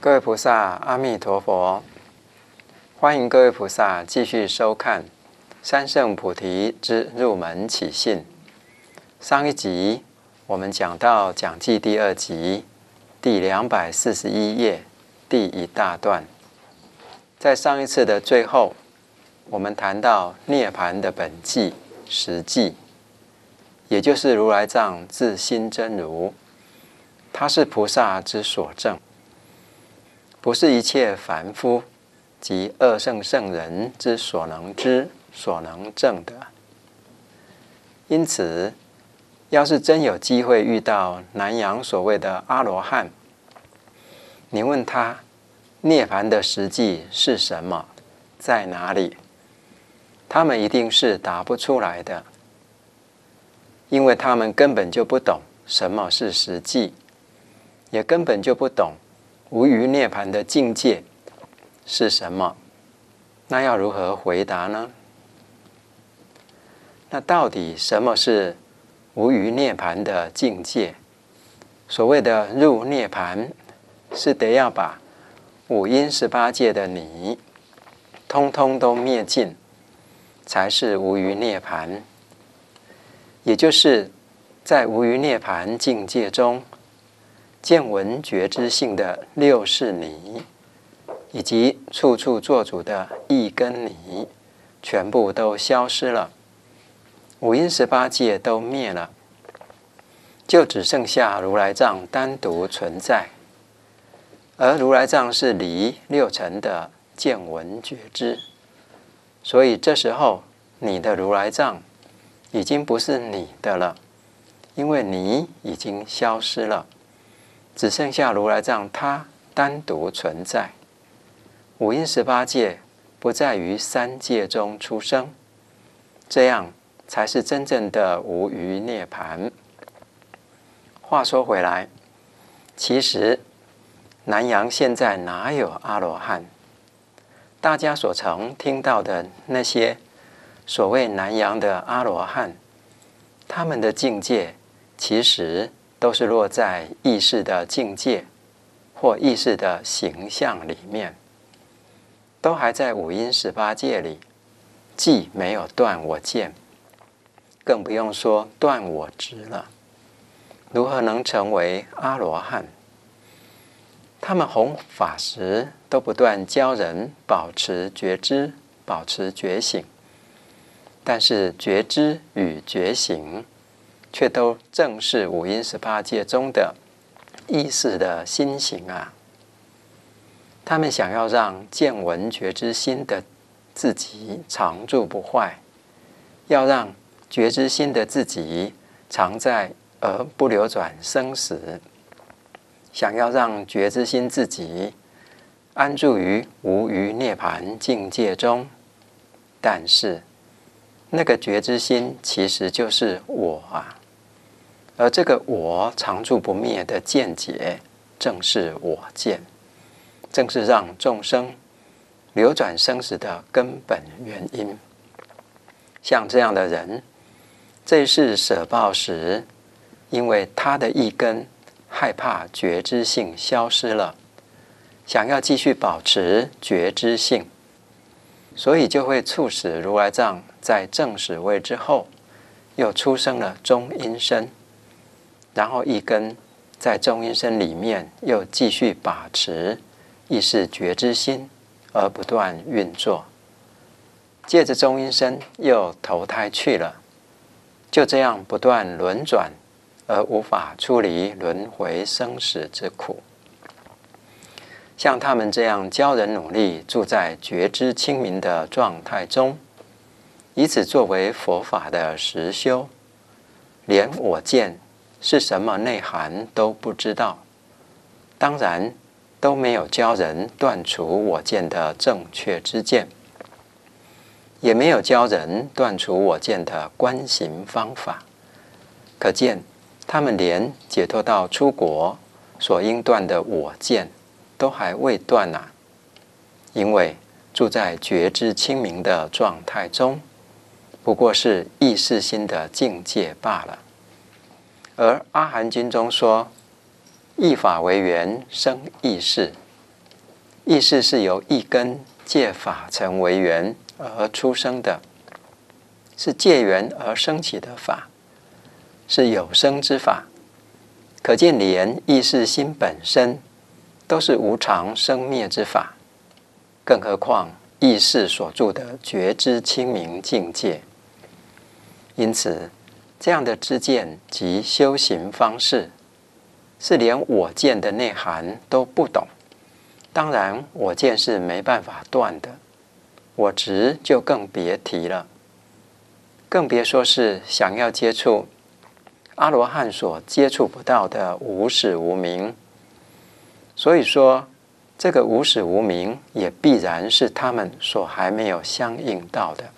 各位菩萨，阿弥陀佛！欢迎各位菩萨继续收看《三圣菩提之入门起信》。上一集我们讲到讲记第2集第241页第1大段。在上一次的最后，我们谈到涅槃的本际、实际，也就是如来藏自心真如，它是菩萨之所证，不是一切凡夫及二圣圣人之所能知、所能证的。因此，要是真有机会遇到南洋所谓的阿罗汉，你问他涅槃的实际是什么，在哪里，他们一定是答不出来的，因为他们根本就不懂什么是实际，也根本就不懂无余涅槃的境界是什么。那要如何回答呢？那到底什么是无余涅槃的境界？所谓的入涅槃，是得要把五阴18界的你通通都灭尽，才是无余涅槃。也就是在无余涅槃境界中，见闻觉知性的六识你，以及处处做主的意根你，全部都消失了，五阴18界都灭了，就只剩下如来藏单独存在。而如来藏是离六尘的见闻觉知，所以这时候你的如来藏已经不是你的了，因为你已经消失了，只剩下如来藏它单独存在。五阴18界不在于三界中出生，这样才是真正的无余涅槃。话说回来，其实南洋现在哪有阿罗汉？大家所曾听到的那些所谓南洋的阿罗汉，他们的境界其实都是落在意识的境界或意识的形象里面，都还在五阴18界里，既没有断我见，更不用说断我执了，如何能成为阿罗汉？他们弘法时都不断教人保持觉知，保持觉醒，但是觉知与觉醒却都正是五阴18界中的意识的心行啊。他们想要让见闻觉知心的自己常住不坏，要让觉知心的自己常在而不流转生死，想要让觉知心自己安住于无余涅槃境界中，但是那个觉知心其实就是我啊，而这个我常住不灭的见解，正是我见，正是让众生流转生死的根本原因。像这样的人，这一世舍报时，因为他的意根害怕觉知性消失了，想要继续保持觉知性，所以就会促使如来藏在正始位之后，又出生了中阴身，然后意根在中阴身里面又继续把持意识觉知心，而不断运作，借着中阴身又投胎去了，就这样不断轮转，而无法出离轮回生死之苦。像他们这样教人努力住在觉知清明的状态中，以此作为佛法的实修，连我见是什么内涵都不知道，当然都没有教人断除我见的正确知见，也没有教人断除我见的观行方法。可见他们连解脱到出国所应断的我见都还未断啊，因为住在觉知清明的状态中，不过是意识心的境界罢了。而阿含经中说，意法为缘生意识， 意识是由一根借法尘为缘而出生的，是借缘而生起的法，是有生之法。可见连意识心本身都是无常生灭之法，更何况意识所住的觉知清明境界。因此，这样的知见及修行方式，是连我见的内涵都不懂。当然，我见是没办法断的，我执就更别提了，更别说是想要接触阿罗汉所接触不到的无始无明。所以说，这个无始无明也必然是他们所还没有相应到的。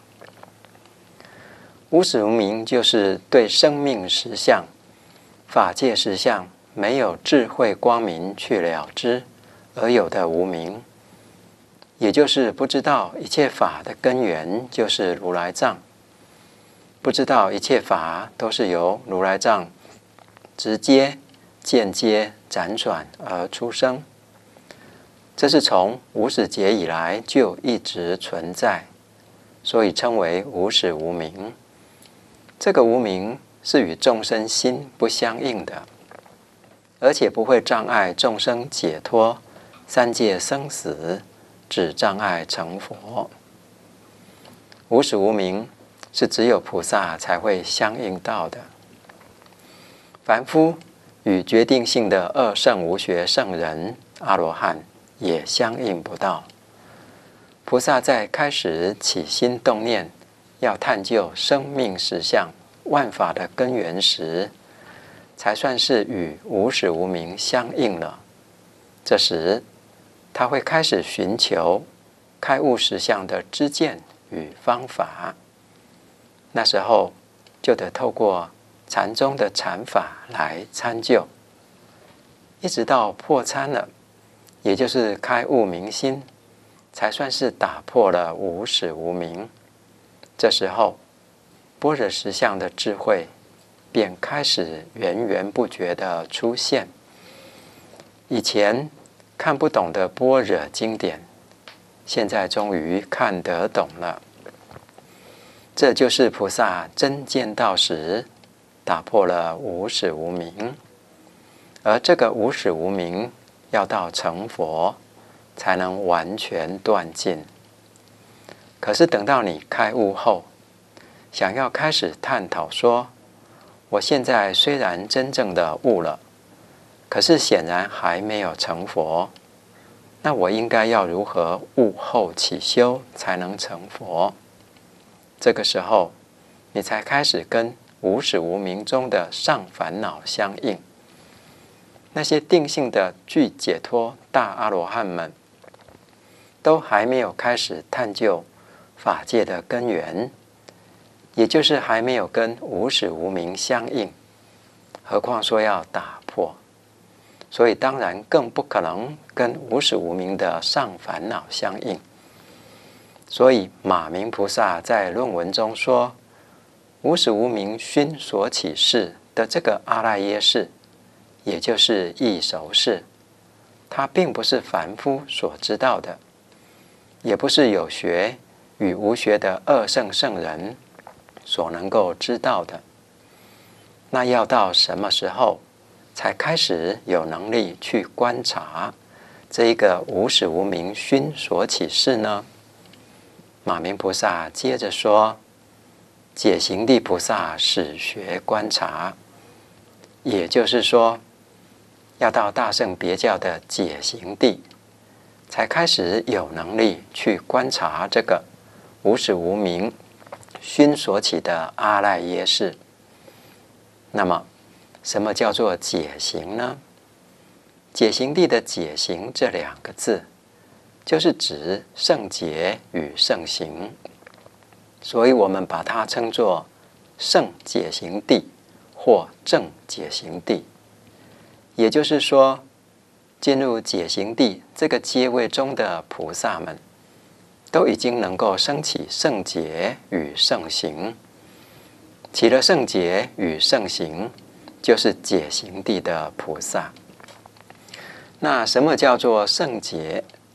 无始无明就是对生命实相、法界实相没有智慧光明去了知而有的无明，也就是不知道一切法的根源就是如来藏，不知道一切法都是由如来藏直接、间接辗转而出生。这是从无始劫以来就一直存在，所以称为无始无明。这个无明是与众生心不相应的，而且不会障碍众生解脱三界生死，只障碍成佛。无始无明是只有菩萨才会相应到的，凡夫与决定性的二圣无学圣人阿罗汉也相应不到。菩萨在开始起心动念要探究生命实相万法的根源时，才算是与无始无明相应了。这时他会开始寻求开悟实相的知见与方法，那时候就得透过禅宗的禅法来参究，一直到破参了，也就是开悟明心，才算是打破了无始无明。这时候般若实相的智慧便开始源源不绝地出现。以前看不懂的般若经典，现在终于看得懂了。这就是菩萨真见道时打破了无始无明，而这个无始无明要到成佛才能完全断尽。可是等到你开悟后，想要开始探讨说，我现在虽然真正的悟了，可是显然还没有成佛，那我应该要如何悟后起修才能成佛？这个时候，你才开始跟无始无明中的上烦恼相应。那些定性的具解脱大阿罗汉们，都还没有开始探究法界的根源，也就是还没有跟无始无明相应，何况说要打破，所以当然更不可能跟无始无明的上烦恼相应。所以马明菩萨在论文中说，无始无明熏所起事的这个阿赖耶识，也就是异熟识，它并不是凡夫所知道的，也不是有学与无学的二圣圣人所能够知道的。那要到什么时候才开始有能力去观察这一个无始无明熏所起事呢？马明菩萨接着说，解行地菩萨始学观察，也就是说，要到大乘别教的解行地，才开始有能力去观察这个无始无明熏所起的阿赖耶识。那么，什么叫做解行呢？解行地的解行这两个字，就是指圣解与圣行，所以我们把它称作圣解行地或正解行地。也就是说，进入解行地这个阶位中的菩萨们，都已经能够升起圣解与圣行。起了圣解与圣行，就是解行地的菩萨。那什么叫做圣解？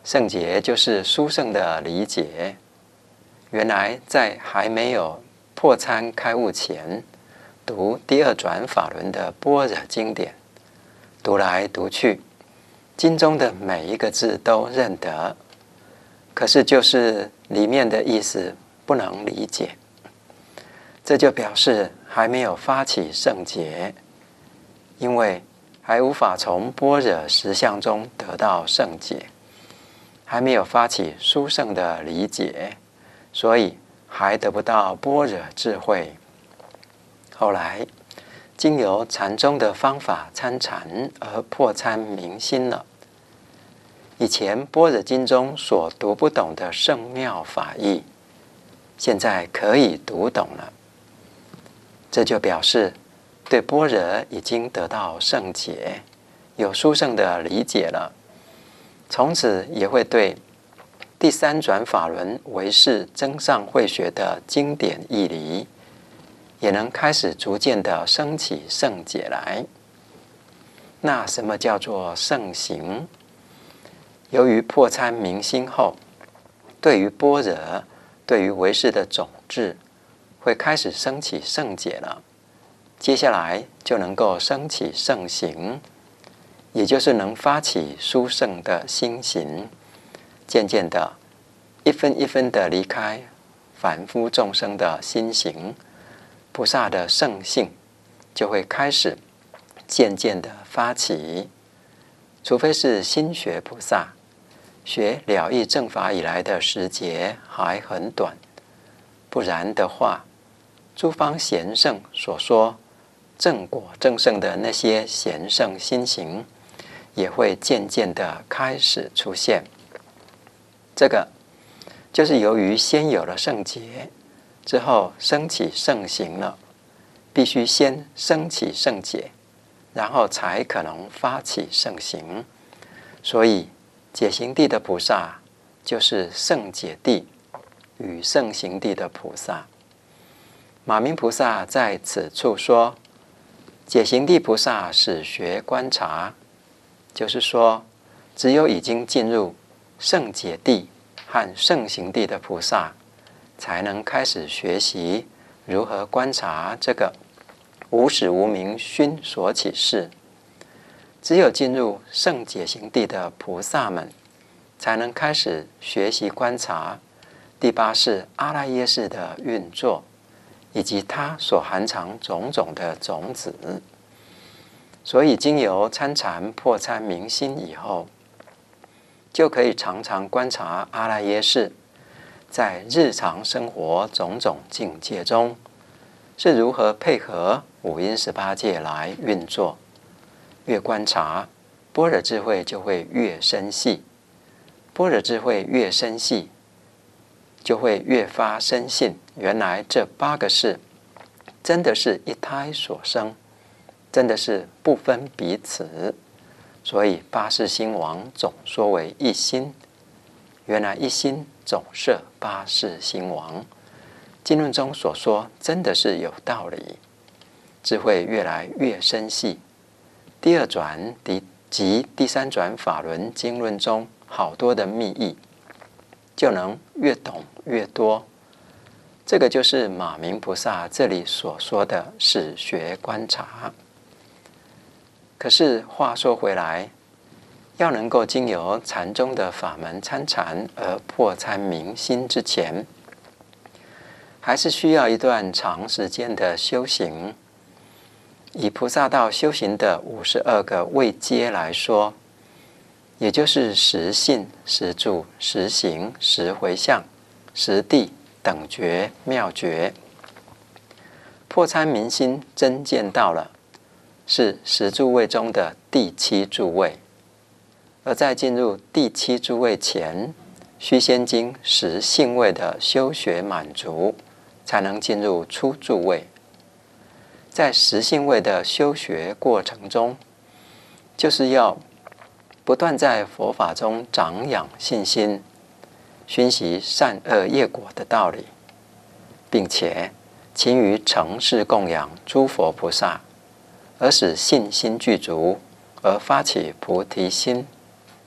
圣解就是殊胜的理解。原来在还没有破参开悟前，读第二转法轮的般若经典，读来读去，经中的每一个字都认得，可是就是里面的意思不能理解，这就表示还没有发起圣解，因为还无法从般若实相中得到圣解，还没有发起殊胜的理解，所以还得不到般若智慧。后来经由禅宗的方法参禅而破参明心了。以前般若经中所读不懂的圣妙法义，现在可以读懂了，这就表示对般若已经得到圣解，有殊胜的理解了。从此也会对第三转法轮唯识增上慧学的经典义理，也能开始逐渐的升起圣解来。那什么叫做圣行？由于破参明心后，对于般若、对于唯识的种智，会开始升起圣解了。接下来就能够升起圣行，也就是能发起殊胜的心行，渐渐的一分一分的离开凡夫众生的心行，菩萨的圣性就会开始渐渐的发起。除非是心学菩萨，学了义正法以来的时节还很短，不然的话，诸方贤圣所说正果正圣的那些贤圣心行，也会渐渐的开始出现。这个就是由于先有了圣解，之后升起圣行了，必须先升起圣解，然后才可能发起圣行。所以解行地的菩萨就是圣解地与圣行地的菩萨。马明菩萨在此处说，解行地菩萨始学观察，就是说只有已经进入圣解地和圣行地的菩萨，才能开始学习如何观察这个无始无明熏所起事。只有进入圣解行地的菩萨们，才能开始学习观察第八识阿赖耶识的运作，以及它所含藏种种的种子。所以经由参禅破参明心以后，就可以常常观察阿赖耶识在日常生活种种境界中是如何配合五阴18界来运作。越观察，般若智慧就会越深细，般若智慧越深细，就会越发深信，原来这8个识真的是一胎所生，真的是不分彼此。所以8识心王总说为一心，原来一心总摄8识心王。经论中所说真的是有道理，智慧越来越深细。第二转及第三转法轮经论中好多的密意，就能越懂越多。这个就是马明菩萨这里所说的始学观察。可是话说回来，要能够经由禅宗的法门参禅而破参明心之前，还是需要一段长时间的修行。以菩萨道修行的52个位阶来说，也就是实信、实住、实行、实回向、实地、等觉、妙觉。破参明心真见到了，是10住位中的第7住位。而在进入第7住位前，须先经10性位的修学满足，才能进入初住位。在10性位的修学过程中，就是要不断在佛法中长养信心，熏习善恶业果的道理，并且勤于承事供养诸佛菩萨，而使信心具足，而发起菩提心。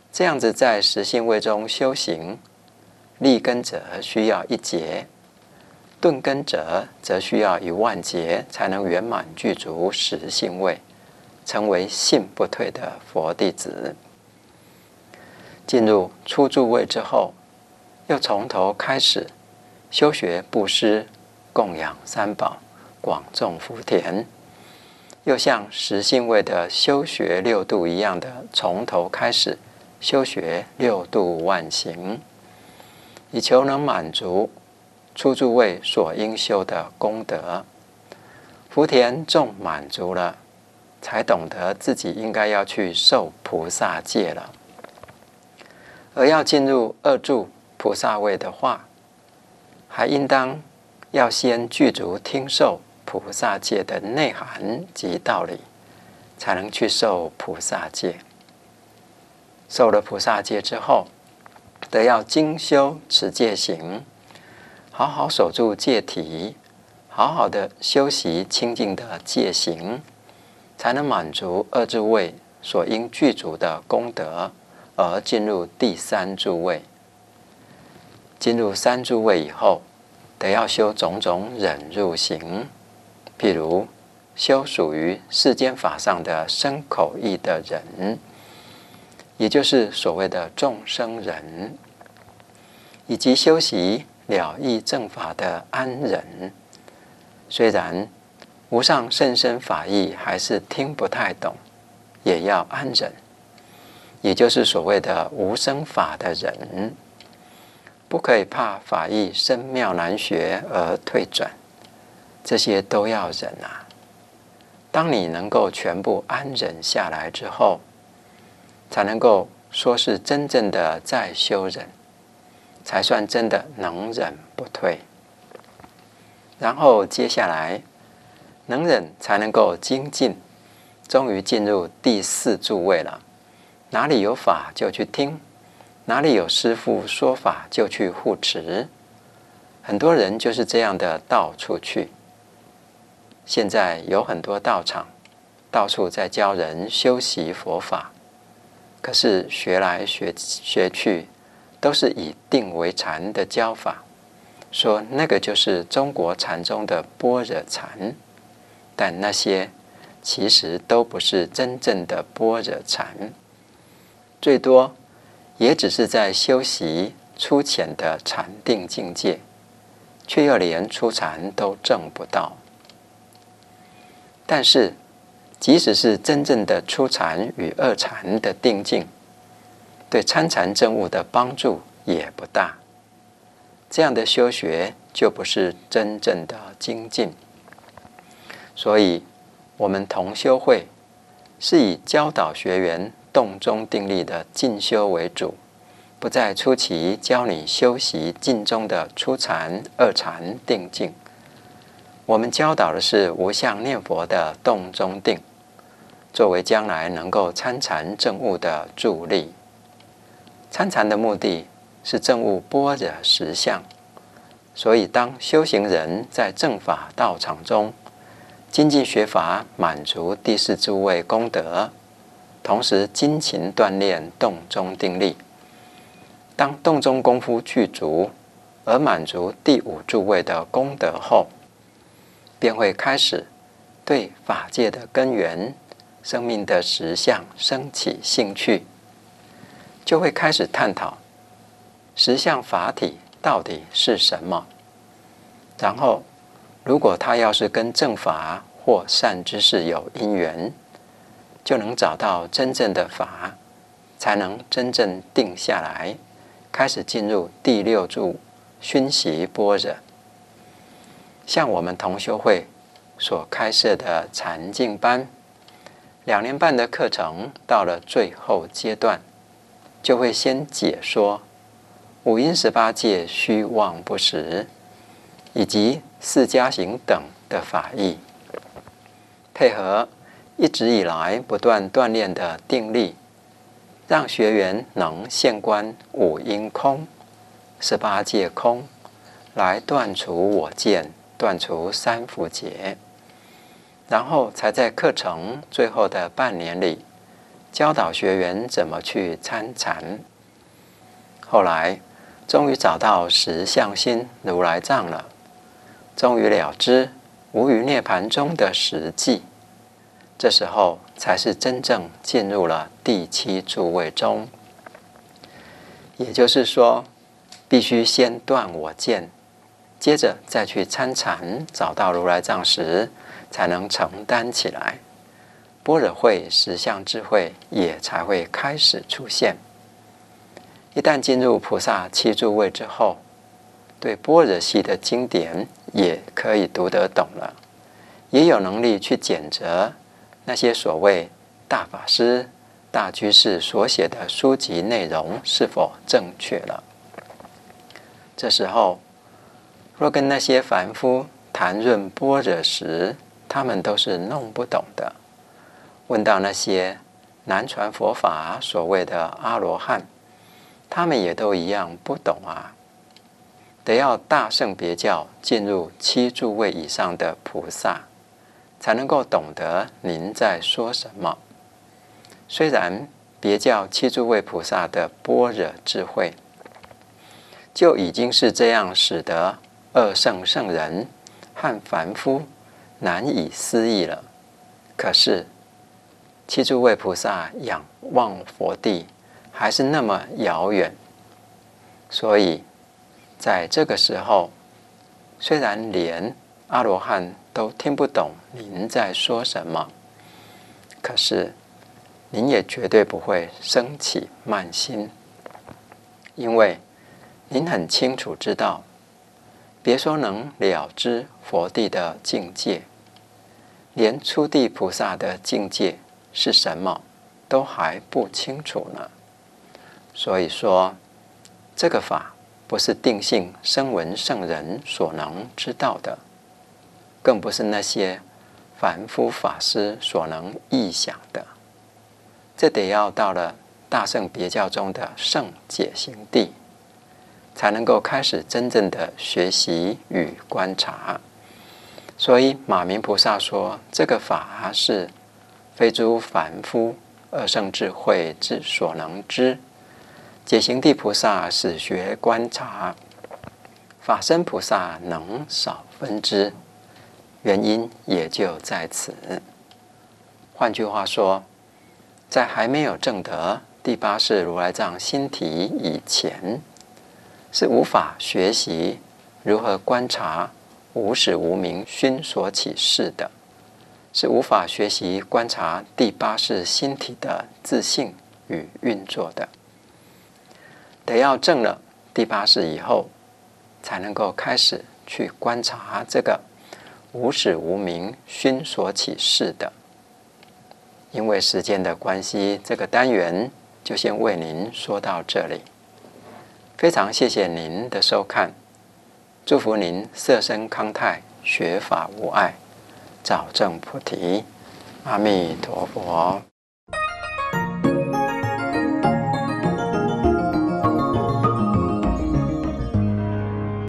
这样子在实性位中修行，立根者需要1劫，顿根者则需要10000劫，才能圆满具足实性位，成为信不退的佛弟子。进入初住位之后，又从头开始修学布施、供养三宝、广种福田，又像实性位的修学6度一样的，从头开始修学6度万行，以求能满足初住位所应修的功德。福田种满足了，才懂得自己应该要去受菩萨戒了。而要进入2住菩萨位的话，还应当要先具足听受菩萨戒的内涵及道理，才能去受菩萨戒。受了菩萨戒之后，得要精修持戒行，好好守住戒体，好好的修习清净的戒行，才能满足2住位所应具足的功德，而进入第3住位。进入3住位以后，得要修种种忍辱行，譬如修属于世间法上的身口意的忍，也就是所谓的众生忍，以及修习了义正法的安忍。虽然无上甚深法义还是听不太懂，也要安忍，也就是所谓的无生法的忍。不可以怕法义深妙难学而退转，这些都要忍啊。当你能够全部安忍下来之后，才能够说是真正的在修忍，才算真的能忍不退。然后接下来能忍才能够精进，终于进入第4住位了。哪里有法就去听，哪里有师父说法就去护持。很多人就是这样的到处去。现在有很多道场，到处在教人修习佛法，可是学来学去，都是以定为禅的教法，说那个就是中国禅宗的般若禅，但那些其实都不是真正的般若禅，最多也只是在修习粗浅的禅定境界，却又连初禅都证不到。但是即使是真正的初禅与2禅的定境，对参禅证悟的帮助也不大。这样的修学就不是真正的精进。所以我们同修会是以教导学员动中定力的进修为主，不在初期教你修习静中的初禅、2禅定境。我们教导的是无相念佛的动中定，作为将来能够参禅证悟的助力。参禅的目的是证悟般若实相，所以当修行人在正法道场中精进学法，满足第4住位功德，同时精勤锻炼动中定力。当动中功夫具足，而满足第5住位的功德后，便会开始对法界的根源、生命的实相升起兴趣，就会开始探讨实相法体到底是什么。然后如果他要是跟正法或善知识有因缘，就能找到真正的法，才能真正定下来，开始进入第6住熏习般若。像我们同修会所开设的禅净班，2年半的课程，到了最后阶段，就会先解说5因18界虚妄不实，以及4加行等的法义，配合一直以来不断锻炼的定力，让学员能现观5因空、18界空，来断除我见，断除3伏劫。然后才在课程最后的半年里， 教导学员怎么去参禅。后来终于找到实相心如来藏了，终于了知无余涅盘中的实际。这时候才是真正进入了第七诸位中。也就是说，必须先断我见，接着再去参禅，找到如来藏时，才能承担起来。般若慧实相智慧也才会开始出现。一旦进入菩萨七诸位之后，对般若系的经典也可以读得懂了，也有能力去检责那些所谓大法师、大居士所写的书籍内容是否正确了。这时候，若跟那些凡夫谈论般若时，他们都是弄不懂的。问到那些南传佛法所谓的阿罗汉，他们也都一样不懂啊。得要大乘别教进入七诸位以上的菩萨，才能够懂得您在说什么。虽然别教七诸位菩萨的般若智慧，就已经是这样使得二乘圣人和凡夫难以思议了。可是七诸位菩萨仰望佛地还是那么遥远，所以在这个时候，虽然连阿罗汉都听不懂您在说什么，可是您也绝对不会生起慢心，因为您很清楚知道，别说能了知佛地的境界，连初地菩萨的境界是什么都还不清楚呢。所以说，这个法不是定性声闻圣人所能知道的，更不是那些凡夫法师所能臆想的。这得要到了大乘别教中的圣解行地，才能够开始真正的学习与观察。所以马明菩萨说，这个法是非诸凡夫二乘智慧之所能知，解行地菩萨始学观察，法身菩萨能少分知，原因也就在此。换句话说，在还没有证得第八世如来藏心体以前，是无法学习如何观察无始无明熏所起事的，是无法学习观察第八世心体的自性与运作的。得要证了第八世以后，才能够开始去观察这个无始无明熏所起事的。因为时间的关系，这个单元就先为您说到这里。非常谢谢您的收看，祝福您色身康泰，学法无碍，早证菩提。阿弥陀佛。